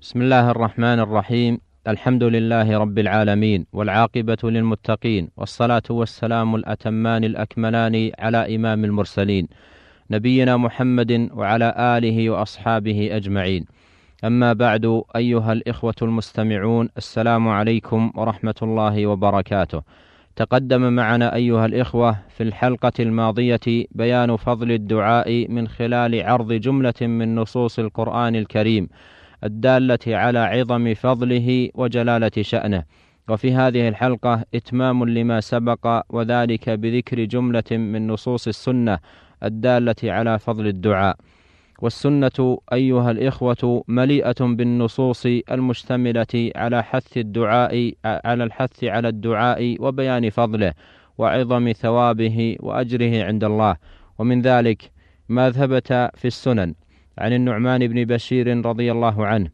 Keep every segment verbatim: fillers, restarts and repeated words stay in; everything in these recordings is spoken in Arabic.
بسم الله الرحمن الرحيم. الحمد لله رب العالمين، والعاقبة للمتقين، والصلاة والسلام الأتمان الأكملان على إمام المرسلين نبينا محمد وعلى آله وأصحابه أجمعين. أما بعد، أيها الإخوة المستمعون، السلام عليكم ورحمة الله وبركاته. تقدم معنا أيها الإخوة في الحلقة الماضية بيان فضل الدعاء من خلال عرض جملة من نصوص القرآن الكريم الدالة على عظم فضله وجلالة شأنه، وفي هذه الحلقة إتمام لما سبق، وذلك بذكر جملة من نصوص السنة الدالة على فضل الدعاء. والسنة أيها الإخوة مليئة بالنصوص المشتملة على حث الدعاء على الحث على الدعاء وبيان فضله وعظم ثوابه وأجره عند الله. ومن ذلك ما ثبت في السنن عن النعمان بن بشير رضي الله عنه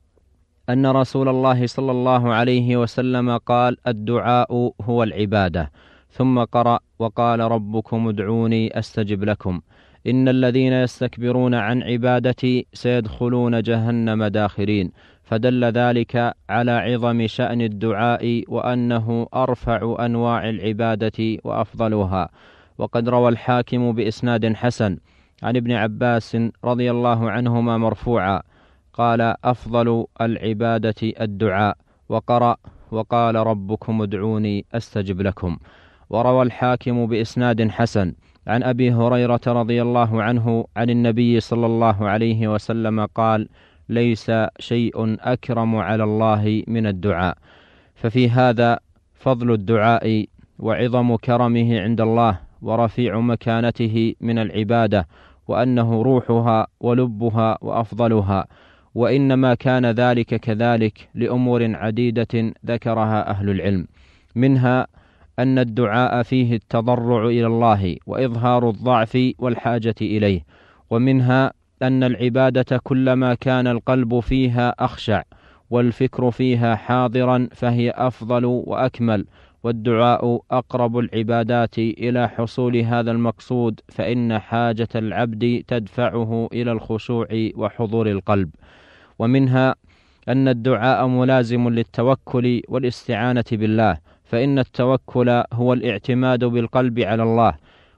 أن رسول الله صلى الله عليه وسلم قال: الدعاء هو العبادة. ثم قرأ: وقال ربكم ادعوني أستجب لكم، إن الذين يستكبرون عن عبادتي سيدخلون جهنم داخرين. فدل ذلك على عظم شأن الدعاء وأنه أرفع أنواع العبادة وأفضلها. وقد روى الحاكم بإسناد حسن عن ابن عباس رضي الله عنهما مرفوعا قال: أفضل العبادة الدعاء. وقرأ: وقال ربكم ادعوني أستجب لكم. وروى الحاكم بإسناد حسن عن أبي هريرة رضي الله عنه عن النبي صلى الله عليه وسلم قال: ليس شيء أكرم على الله من الدعاء. ففي هذا فضل الدعاء وعظم كرمه عند الله ورفيع مكانته من العبادة، وأنه روحها ولبها وأفضلها. وإنما كان ذلك كذلك لأمور عديدة ذكرها أهل العلم، منها أن الدعاء فيه التضرع إلى الله وإظهار الضعف والحاجة إليه، ومنها أن العبادة كلما كان القلب فيها أخشع والفكر فيها حاضرا فهي أفضل وأكمل، والدعاء أقرب العبادات إلى حصول هذا المقصود، فإن حاجة العبد تدفعه إلى الخشوع وحضور القلب. ومنها أن الدعاء ملازم للتوكل والاستعانة بالله، فإن التوكل هو الاعتماد بالقلب على الله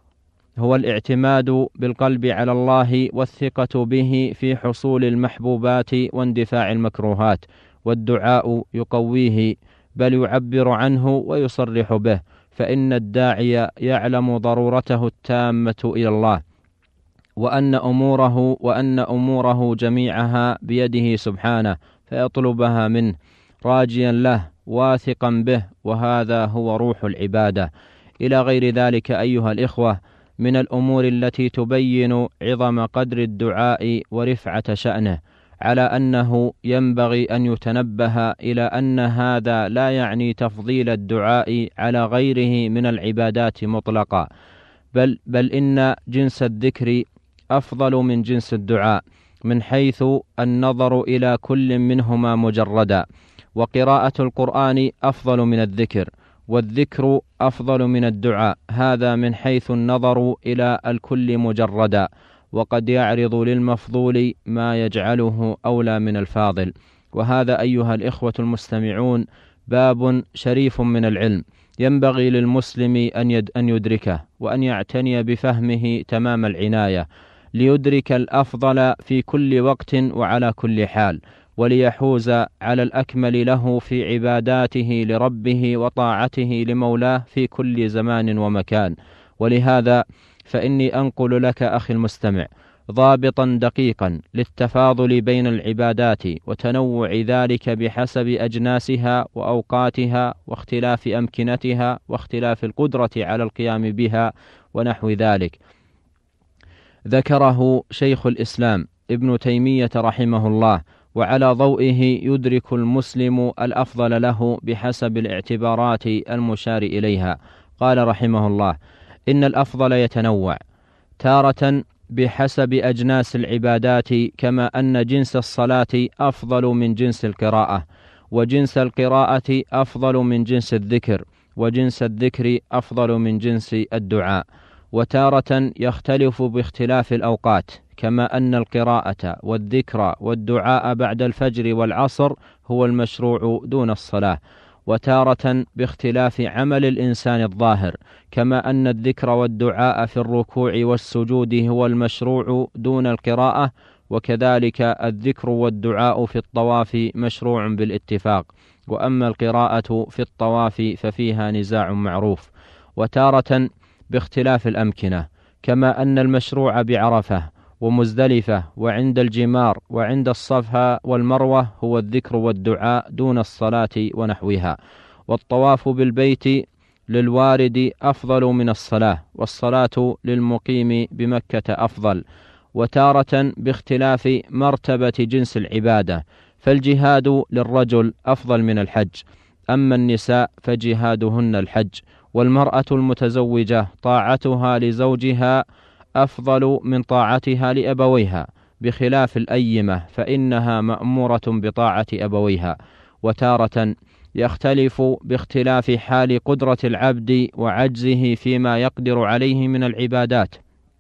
هو الاعتماد بالقلب على الله والثقة به في حصول المحبوبات واندفاع المكروهات، والدعاء يقويه بل يعبر عنه ويصرح به، فإن الداعي يعلم ضرورته التامة إلى الله، وأن أموره وأن أموره جميعها بيده سبحانه، فيطلبها منه راجيا له واثقا به، وهذا هو روح العبادة. إلى غير ذلك أيها الإخوة من الأمور التي تبين عظم قدر الدعاء ورفعة شأنه، على أنه ينبغي أن يتنبه إلى أن هذا لا يعني تفضيل الدعاء على غيره من العبادات مطلقا، بل, بل إن جنس الذكر أفضل من جنس الدعاء من حيث النظر إلى كل منهما مجردا. وقراءة القرآن أفضل من الذكر، والذكر أفضل من الدعاء، هذا من حيث النظر إلى الكل مجردا، وقد يعرض للمفضول ما يجعله أولى من الفاضل. وهذا أيها الإخوة المستمعون باب شريف من العلم، ينبغي للمسلم أن يدركه وأن يعتني بفهمه تمام العناية، ليدرك الأفضل في كل وقت وعلى كل حال، وليحوز على الأكمل له في عباداته لربه وطاعته لمولاه في كل زمان ومكان. ولهذا فإني أنقل لك أخي المستمع ضابطا دقيقا للتفاضل بين العبادات وتنوع ذلك بحسب أجناسها وأوقاتها واختلاف أمكنتها واختلاف القدرة على القيام بها ونحو ذلك. ذكره شيخ الإسلام ابن تيمية رحمه الله، وعلى ضوئه يدرك المسلم الأفضل له بحسب الاعتبارات المشار إليها. قال رحمه الله: إن الأفضل يتنوع تارة بحسب أجناس العبادات، كما أن جنس الصلاة أفضل من جنس القراءة، وجنس القراءة أفضل من جنس الذكر، وجنس الذكر أفضل من جنس الدعاء. وتارة يختلف باختلاف الأوقات، كما أن القراءة والذكر والدعاء بعد الفجر والعصر هو المشروع دون الصلاة، وتارة باختلاف عمل الإنسان الظاهر، كما أن الذكر والدعاء في الركوع والسجود هو المشروع دون القراءة، وكذلك الذكر والدعاء في الطواف مشروع بالاتفاق، وأما القراءة في الطواف ففيها نزاع معروف. وتارة باختلاف الأمكنة، كما أن المشروع بعرفة ومزدلفة وعند الجمار وعند الصفا والمروة هو الذكر والدعاء دون الصلاة ونحوها، والطواف بالبيت للوارد أفضل من الصلاة، والصلاة للمقيم بمكة أفضل. وتارة باختلاف مرتبة جنس العبادة، فالجهاد للرجل أفضل من الحج، أما النساء فجهادهن الحج، والمرأة المتزوجة طاعتها لزوجها أفضل من طاعتها لأبويها، بخلاف الأيمة فإنها مأمورة بطاعة أبويها. وتارة يختلف باختلاف حال قدرة العبد وعجزه فيما يقدر عليه من العبادات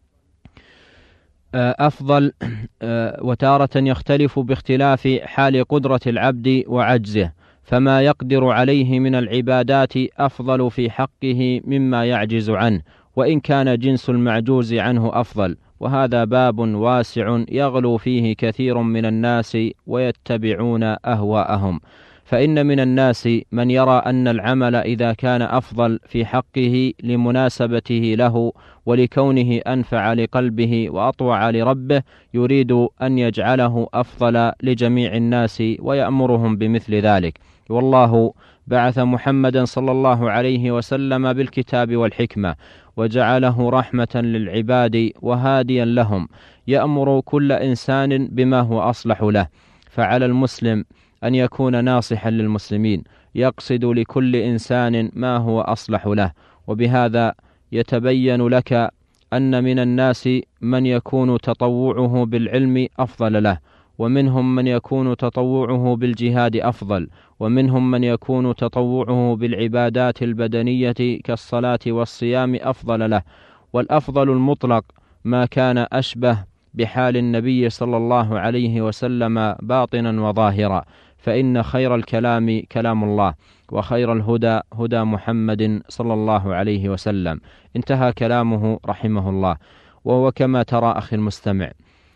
أفضل وتارة يختلف باختلاف حال قدرة العبد وعجزه، فما يقدر عليه من العبادات أفضل في حقه مما يعجز عنه، وإن كان جنس المعجوز عنه أفضل. وهذا باب واسع يغلو فيه كثير من الناس ويتبعون أهواءهم، فإن من الناس من يرى أن العمل إذا كان أفضل في حقه لمناسبته له ولكونه أنفع لقلبه وأطوع لربه يريد أن يجعله أفضل لجميع الناس ويأمرهم بمثل ذلك. والله بعث محمدا صلى الله عليه وسلم بالكتاب والحكمة وجعله رحمة للعباد وهاديا لهم، يأمر كل إنسان بما هو أصلح له، فعلى المسلم أن يكون ناصحا للمسلمين يقصد لكل إنسان ما هو أصلح له. وبهذا يتبين لك أن من الناس من يكون تطوعه بالعلم أفضل له، ومنهم من يكون تطوعه بالجهاد أفضل، ومنهم من يكون تطوعه بالعبادات البدنية كالصلاة والصيام أفضل له. والأفضل المطلق ما كان أشبه بحال النبي صلى الله عليه وسلم باطنا وظاهرا، فإن خير الكلام كلام الله، وخير الهدى هدى محمد صلى الله عليه وسلم. انتهى كلامه رحمه الله. وهو كما ترى أخي المستمع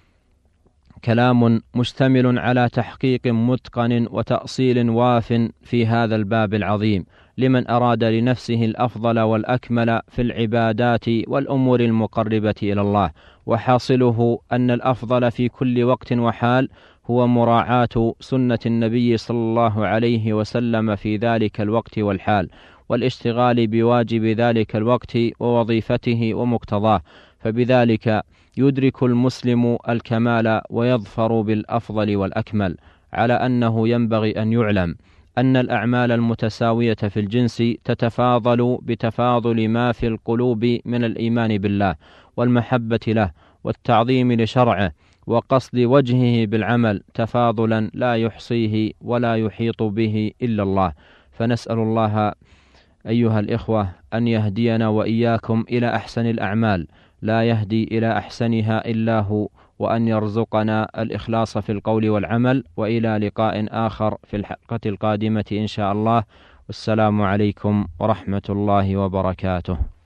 كلام مشتمل على تحقيق متقن وتأصيل واف في هذا الباب العظيم لمن أراد لنفسه الأفضل والأكمل في العبادات والأمور المقربة إلى الله. وحاصله أن الأفضل في كل وقت وحال هو مراعاة سنة النبي صلى الله عليه وسلم في ذلك الوقت والحال، والاشتغال بواجب ذلك الوقت ووظيفته ومقتضاه، فبذلك يدرك المسلم الكمال ويظفر بالأفضل والأكمل. على أنه ينبغي أن يعلم أن الأعمال المتساوية في الجنس تتفاضل بتفاضل ما في القلوب من الإيمان بالله والمحبة له والتعظيم لشرعه وقصد وجهه بالعمل تفاضلا لا يحصيه ولا يحيط به إلا الله. فنسأل الله أيها الإخوة أن يهدينا وإياكم إلى أحسن الأعمال، لا يهدي إلى أحسنها إلا هو، وأن يرزقنا الإخلاص في القول والعمل. وإلى لقاء آخر في الحلقة القادمة إن شاء الله، والسلام عليكم ورحمة الله وبركاته.